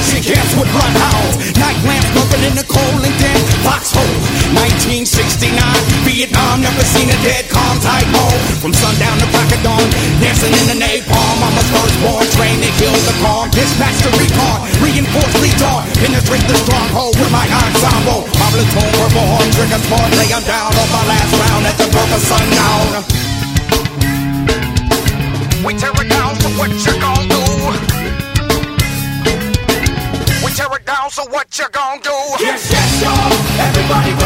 chasing cats with bloodhounds. Night lamps smoking in the cold and damp foxhole. 1969, Vietnam, never seen a dead calm type hole. From sundown to crack of dawn, dancing in the napalm. I'm a firstborn, trained to kill the calm. Dispatch to recon, reinforce lead on. Penetrate the stronghold with my ensemble. Obligatory purple horn, trigger sport, lay I'm down on my last round at the birth of sundown. We tear it down, so what you gon' do? We tear it down, so what you gon' do? Yes, yes, y'all, everybody.